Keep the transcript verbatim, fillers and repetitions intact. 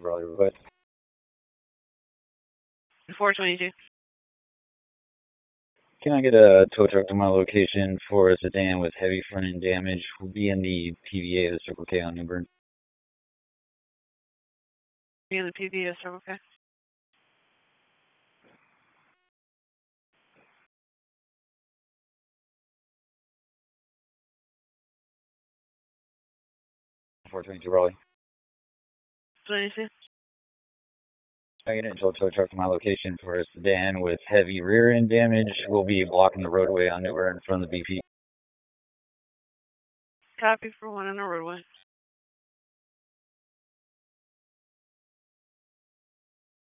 Raleigh request. four twenty-two. Can I get a tow truck to my location for a sedan with heavy front end damage? Will be in the P V A of the Circle K on New Bern. Be in the P V A of Circle K. four twenty-two Raleigh. twenty-two. Can I get a tow truck to my location for a sedan with heavy rear end damage? Will be blocking the roadway on New Bern from the B P. Copy for one on the roadway.